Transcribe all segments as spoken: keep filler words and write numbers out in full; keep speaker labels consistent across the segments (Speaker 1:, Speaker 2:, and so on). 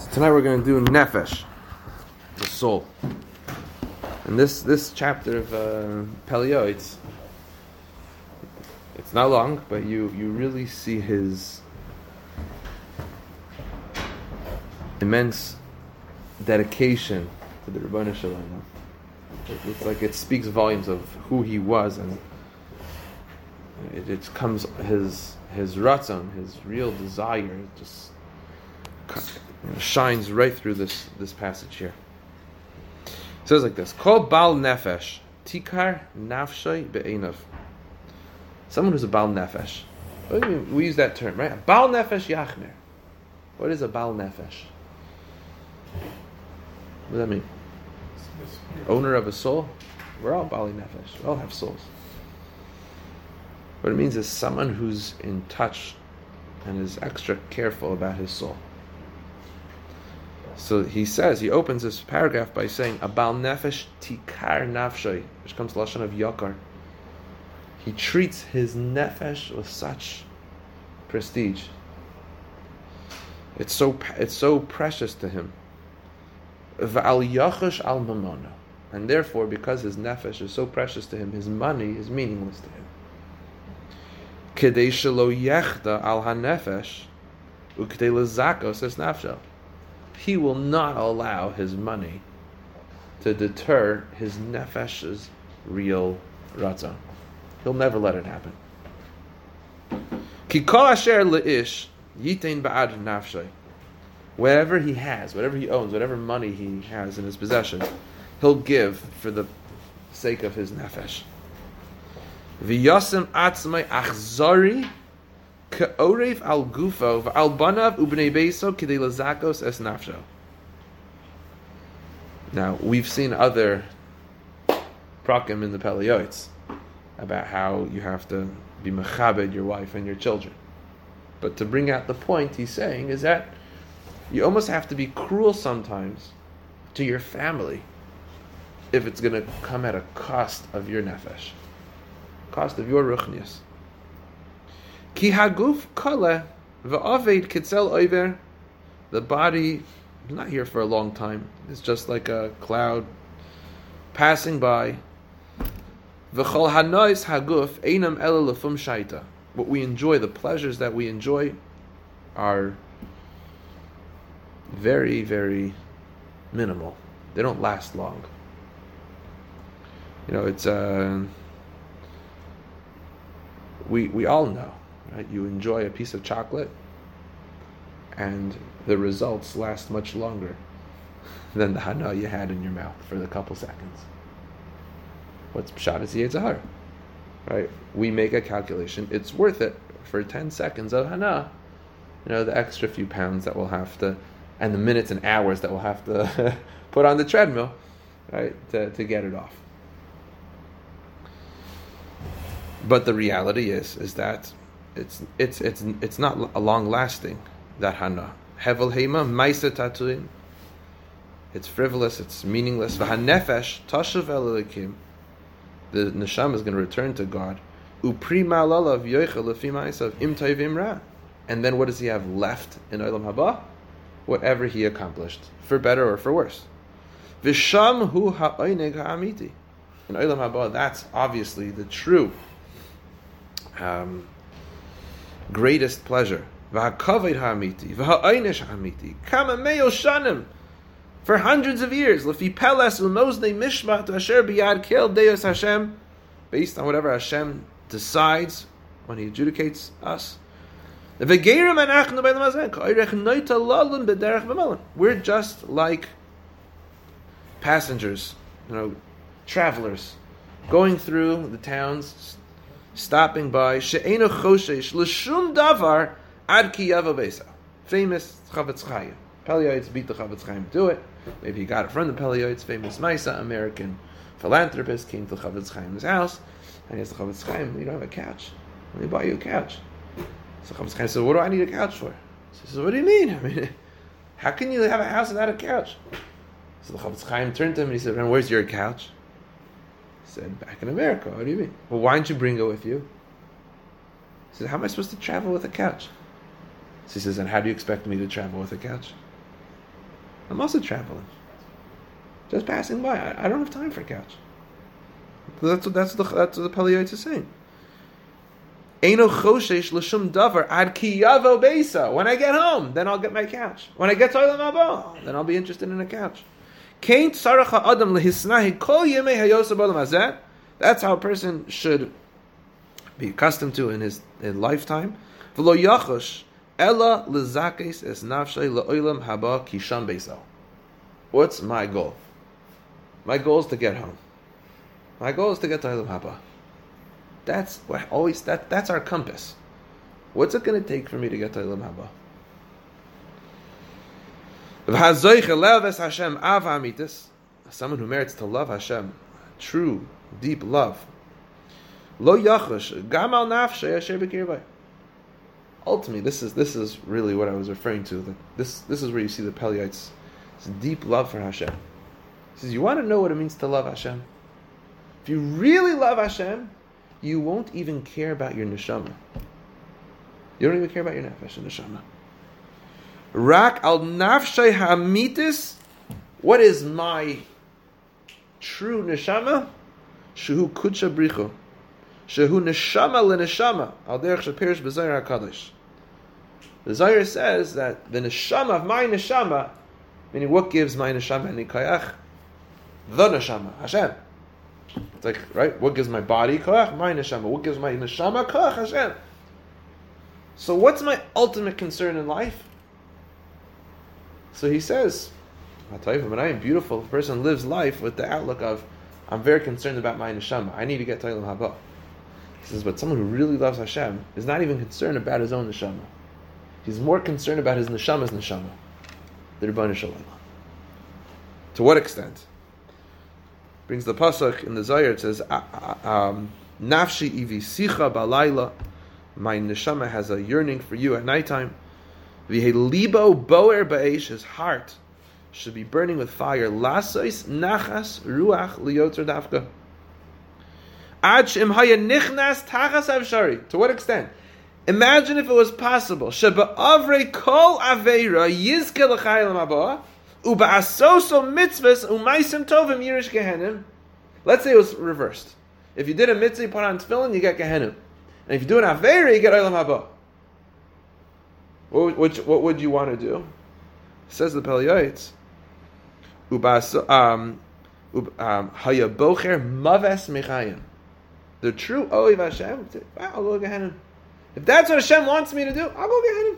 Speaker 1: Tonight we're going to do Nefesh, the soul. And this this chapter of uh, Pelio, it's it's not long, but you, you really see his immense dedication to the Rebbeinu Shalom. It's like it speaks volumes of who he was, and it, it comes his his ratzon, his real desire, just you know, shines right through this this passage here. It says like this: Kol Baal Nefesh Tikar Nafshay Be'einav. Someone who's a Baal Nefesh. What do you mean? We use that term, right? Baal Nefesh Yachmer. What is a Baal Nefesh? What does that mean? Owner of a soul? We're all Bali Nefesh. We all have souls. What it means is someone who's in touch and is extra careful about his soul. So he says, he opens this paragraph by saying, a Baal Nefesh Tikar Nafshay, which comes to Lashon of Yakar. He treats his Nefesh with such prestige. It's so it's so precious to him. V'al yachush al mamona. And therefore, because his nefesh is so precious to him, his money is meaningless to him. Kedei shelo yechda al hanefesh u'kedei lezakos es nafsho. He will not allow his money to deter his nefesh's real ratzon. He'll never let it happen. Ki kol asher leish yitein ba'ad nafshay. Whatever he has, whatever he owns, whatever money he has in his possession, he'll give for the sake of his nefesh. V'yasem atzmai achzari ke'orev al gufo v'al banav u'bnei beiso k'dei lazakos es nafsho. Now, we've seen other prakim in the Peleiotes about how you have to be mechabed your wife and your children. But to bring out the point he's saying is that you almost have to be cruel sometimes to your family if it's going to come at a cost of your nefesh, cost of your ruchnius. Ki haguf kale v'aved kitzel oiver. The body is not here for a long time. It's just like a cloud passing by. V'chol hanois haguf einam ela lefum shaita. What we enjoy, the pleasures that we enjoy, are very, very minimal. They don't last long. You know, it's uh, we we all know, right? You enjoy a piece of chocolate, and the results last much longer than the hana you had in your mouth for the couple seconds. What's pshat is Yetzer Hara, right? We make a calculation. It's worth it for ten seconds of hana. You know, the extra few pounds that we'll have to, and the minutes and hours that we'll have to put on the treadmill, right, to, to get it off. But the reality is, is that it's it's it's it's not a long lasting, that hana. Hevel heima ma'isa tatuin. It's frivolous. It's meaningless. V'hanefesh tashav el. The neshama is going to return to God. Upri ma'alalav yoichel lefi ma'isav im toivim ra. And then what does he have left in Olam Haba? Whatever he accomplished, for better or for worse. V'sham hu ha'oineg ha'amiti. In Olam Haba, that's obviously the true um, greatest pleasure. V'ha'kaved ha'amiti, v'ha'oinesh ha'amiti, kama me'o shanim, for hundreds of years, lefi peles u'moznei mishmat asher biyad kel deus Hashem, based on whatever Hashem decides when He adjudicates us. We're just like passengers, you know, travelers, going through the towns, stopping by. She'eino choshesh l'shum davar ad ki yavo beisa. Famous Chavetz Chaim. Peleiotes beat the Chavetz Chaim to do it. Maybe he got it from the Peleiotes. Famous Maisa, American philanthropist, came to Chavetz Chaim's house, and he asked the Chavetz Chaim, "You don't have a couch? Let me buy you a couch." So Chavetz Chaim said, "What do I need a couch for?" He says, "What do you mean? I mean, how can you have a house without a couch?" So the Chavetz Chaim turned to him and he said, "And where's your couch?" He said, "Back in America." "What do you mean?" "Well, why didn't you bring it with you?" He said, "How am I supposed to travel with a couch?" So he says, "And how do you expect me to travel with a couch?" I'm also traveling. Just passing by. I, I don't have time for a couch. That's what that's the that's what the Pali Yoetz is saying. Eino choshesh l'shum davar ad ki yavo beisa. When I get home, then I'll get my couch. When I get to Olam Haba, then I'll be interested in a couch. Kain tzarach ha'adam lehisnahi kol yemei hayosa b'olam hazeh. That's how a person should be accustomed to in his in lifetime. V'lo yachosh ella lezakes es nafshay le'olam haba kisham beisa. What's my goal? My goal is to get home. My goal is to get to Olam Haba. That's what always that that's our compass. What's it going to take for me to get to Olam Haba? Someone who merits to love Hashem, true, deep love. Lo yachush gamal nafshe asher b'kirvai. Ultimately, this is this is really what I was referring to. That this this is where you see the Pali Yoetz. It's deep love for Hashem. He says, you want to know what it means to love Hashem? If you really love Hashem, you won't even care about your neshama. You don't even care about your nefesh and neshama. Rak al nafshay hamitis. What is my true neshama? Shehu kudsha bricho. Shehu neshama le neshama. Al derech shapirish b'Zohar HaKadosh. The Zohar says that the neshama of my neshama, meaning what gives my neshama any koyach? The neshama, Hashem. It's like, right? What gives my body koyach? My neshama. What gives my neshama koyach? Hashem. So what's my ultimate concern in life? So he says, I'll tell you, when I am beautiful, a person lives life with the outlook of, I'm very concerned about my neshama. I need to get to Olam Haba. He says, but someone who really loves Hashem is not even concerned about his own neshama. He's more concerned about his neshama's neshama. The Rebbeinu Shalom. To what extent? Brings the pasuk in the Zohar. It says, um, "Nafshi ivi sicha balayla." My neshama has a yearning for you at nighttime. V'hei libo boer ba'esh. His heart should be burning with fire. Lasois nachas ruach liyoter dafka. Ad she'im haya nichnas tachas avshari. To what extent? Imagine if it was possible. Sheba avrei kol aveira yizke l'chayim haba. Uba'asoso mitzvahs umaisim tovim yirish gehenim. Let's say it was reversed. If you did a mitzvah, you put on tefillin, you get gehenim. And if you do an aveira, you get olam haba. What, what, what would you want to do? Says the Pali Yoetz. Uba'aso um um haya bocher maves mechayim. The true oiv Hashem. I'll go gehenim. If that's what Hashem wants me to do, I'll go gehenim.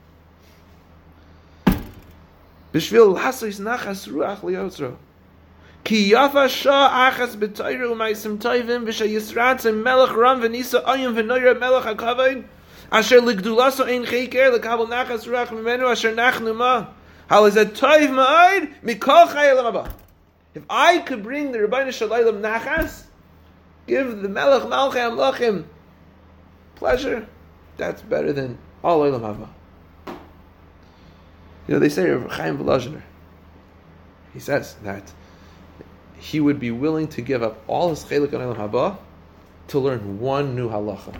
Speaker 1: Bishvil lasois nachas ruach liyotzro. Ki yafa shah achas b'toyru u'maisim toivim v'sha yisratzim melech ram v'nisa ayim v'noyra melech hakavayin asher ligdulaso ein cheiker l'kabel nachas ruach mimenu asher nachnu ma hal is a toiv ma'od mikol chay olam haba. If I could bring the Rebbeinu Shalom nachas, give the melech malchei amlochim pleasure, that's better than all olam haba. You know, they say Rav Chaim Volozhiner, he says that he would be willing to give up all his chelik on Olam Haba to learn one new halacha.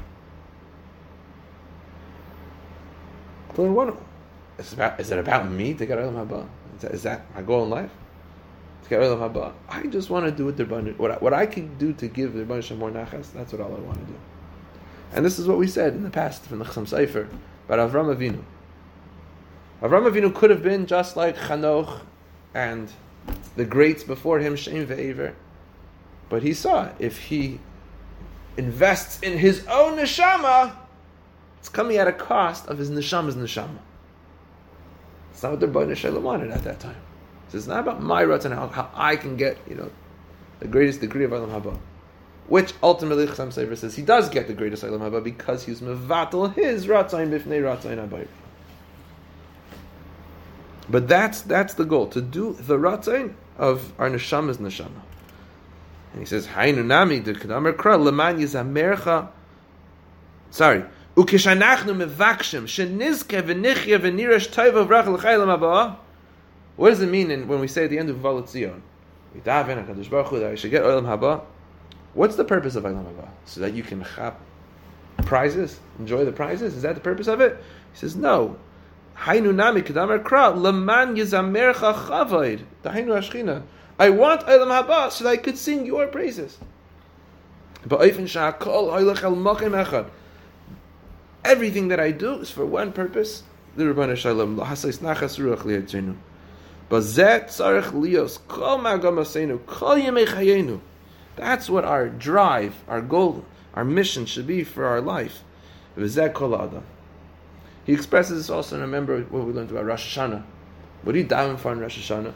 Speaker 1: To learn one. It's about, is it about me to get Olam Haba? Is that, is that my goal in life? To get Olam Haba? I just want to do what the what I, what I can do to give the Rebbeinu more nachas. That's what all I want to do. And this is what we said in the past from the Chassam Sofer about Avram Avinu. Avram Avinu could have been just like Chanoch and the greats before him, Shem ve'ever. But he saw, if he invests in his own neshama, it's coming at a cost of his neshama's neshama. It's not what the Rebbeinu Shalom wanted at that time. So it's not about my ratzon, how, how I can get, you know, the greatest degree of Olam Haba. Which ultimately, Chassam Sofer says, he does get the greatest Olam Haba because he's mevatel his ratzon b'fnei ratzon habayr. But that's that's the goal, to do the ratzon of our neshama's neshama. And he says, Hainu nami de kedamer kra leman yizamercha. Sorry. Ukishanachnu mevakshim shenizke v'nichya v'nirash tova v'rach l'chaylam haba. What does it mean in, when we say at the end of Valat Zion? We daven HaKadosh Baruch Hu that I should get olam haba. What's the purpose of olam haba? So that you can chap prizes, enjoy the prizes? Is that the purpose of it? He says, no. Hainu nami kedamar kra leman yizamercha chavoid. Dahainu hashchina. I want Olam Haba so that I could sing your praises. Ba'ofen sha'akol hoylech el mokem echad. Everything that I do is for one purpose. The Rebbeinu Shalom lahasais nachas ruach liyatzenu. Bazet tzarich lios kol magamasenu kol yemei chayenu. That's what our drive, our goal, our mission should be for our life. V'zeh kol adam. He expresses this also, and remember what we learned about Rosh Hashanah. What do you daven for in Rosh Hashanah?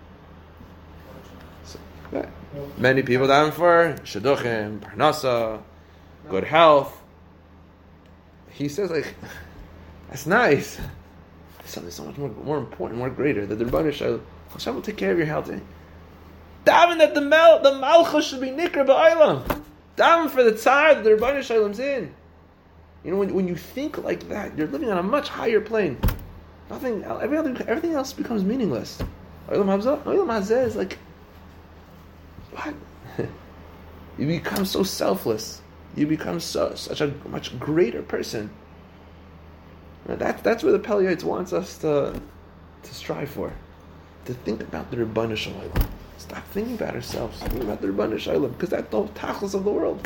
Speaker 1: So, yeah. Many people daven for Shidduchim, Parnasa, good health. He says, like, that's nice. Something so much more, more important, more greater, that the Rebbeinu Shalom, Hashem will take care of your health. Daven that the mal, the malchus should be nikra ba'olam. Daven for the tzad that the Rebbeinu Shalom's in. You know, when when you think like that, you're living on a much higher plane. Nothing, every other, everything else becomes meaningless. Olam hazeh, Olam hazeh is like, what? You become so selfless. You become so such a much greater person. That that's where the Pelites wants us to to strive for, to think about the Rebbeinu Shalom. Stop thinking about ourselves. Think about the Rebbeinu Shalom, because that's the tachlis of the world.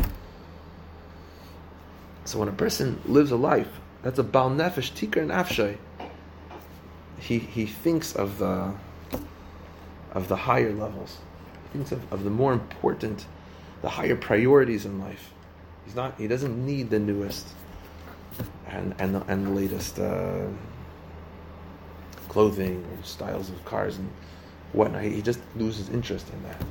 Speaker 1: So when a person lives a life, that's a bal nefesh tikar nafshay. He he thinks of the of the higher levels. He thinks of, of the more important, the higher priorities in life. He's not. He doesn't need the newest and and the, and the latest uh, clothing or styles of cars and whatnot. He just loses interest in that.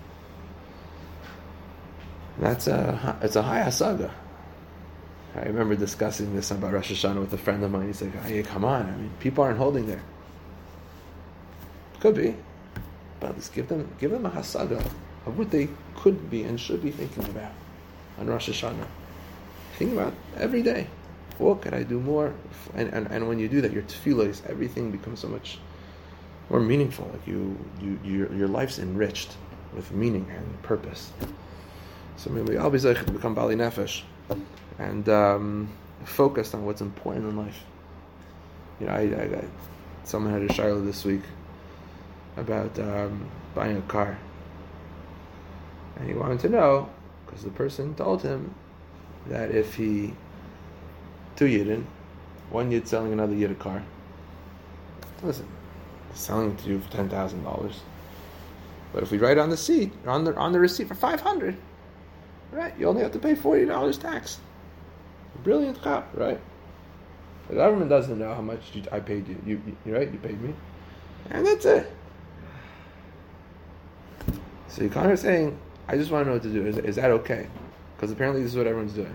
Speaker 1: And that's a it's a high hasaga. I remember discussing this about Rosh Hashanah with a friend of mine. He's like, "Hey, come on! I mean, people aren't holding there. Could be, but let's give them give them a hasaga of what they could be and should be thinking about on Rosh Hashanah. Think about every day. What could I do more? And and, and when you do that, your tefillah, everything becomes so much more meaningful. Like you, you your your life's enriched with meaning and purpose. So maybe I'll be zeichet to become bali nefesh and um, focused on what's important in life. You know, I, I, I someone had a shiloh this week about um, buying a car, and he wanted to know because the person told him that if he two yidin, one yid selling another yid a car. Listen, selling it to you for ten thousand dollars, but if we write on the seat on the on the receipt for five hundred, right? You only have to pay forty dollars tax. Brilliant cop, right? The government doesn't know how much you, I paid you. You, you right? You paid me, and that's it. So you're kind of saying, I just want to know what to do. Is, is that okay? Because apparently this is what everyone's doing.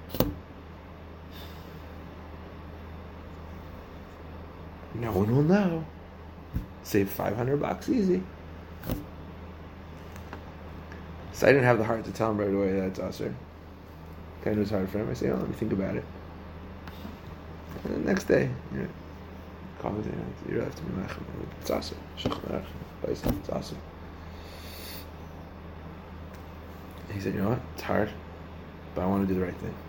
Speaker 1: No one will know. Save five hundred bucks easy. So I didn't have the heart to tell him right away that it's usher. Kind of was hard for him. I say, oh, let me think about it. And the next day, you know, call me, you don't have to be machem. It's usher. It's usher. He said, you know what? It's hard, but I want to do the right thing.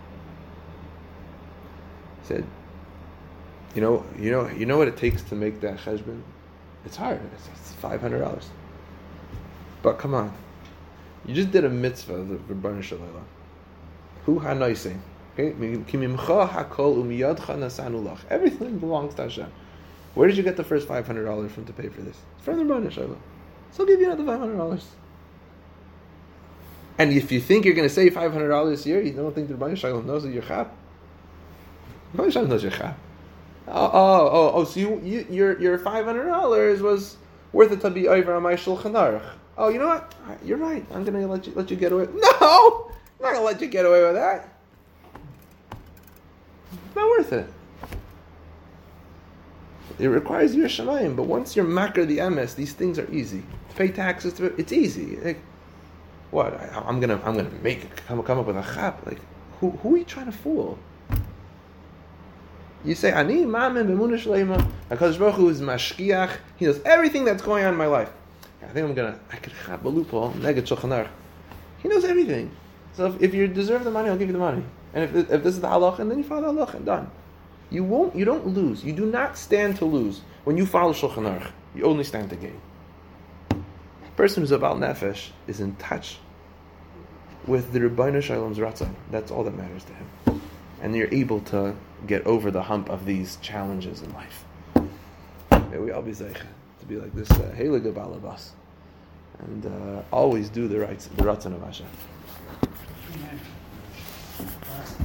Speaker 1: He said, you know, you know, you know what it takes to make that cheshbon? It's hard. It's, it's five hundred dollars. But come on, you just did a mitzvah, the Rebbeinu Shalom. Hu hanoising. Okay, everything belongs to Hashem. Where did you get the first five hundred dollars from to pay for this? From the Rebbeinu Shalom. So I'll give you another five hundred dollars. And if you think you're going to save five hundred dollars this year, you don't think the Rebbeinu Shalom knows that you're chap. The Rebbeinu Shalom knows you're chap. Oh, oh, oh, oh! So you, you, your, your five hundred dollars was worth it to be over on my Shulchan Aruch. Oh, you know what? You're right. I'm going to let you let you get away. No, I'm not going to let you get away with that. It's not worth it. It requires your shemayim, but once you're makar the M S, these things are easy. To pay taxes, to, it's easy. Like, what? I, I'm gonna, I'm gonna make it come, come up with a chap. Like, who, who are you trying to fool? You say, Ani ma'amin b'emunah shleima. HaKadosh Baruch Hu is mashkiach. He knows everything that's going on in my life. I think I'm gonna, I could chap a loophole. Neged Shulchan Aruch. He knows everything. So if, if you deserve the money, I'll give you the money. And if if this is the halach, and then you follow the halach, and done. You won't. You don't lose. You do not stand to lose when you follow Shulchan Aruch. You only stand to gain. The person who's a Baal Nefesh is in touch with the Rebbeinu Shalom's Ratzon. That's all that matters to him, and you're able to get over the hump of these challenges in life. May we all be zeicha to be like this Heilige Balabas, and uh, always do the right, the Ratzon of Hashem.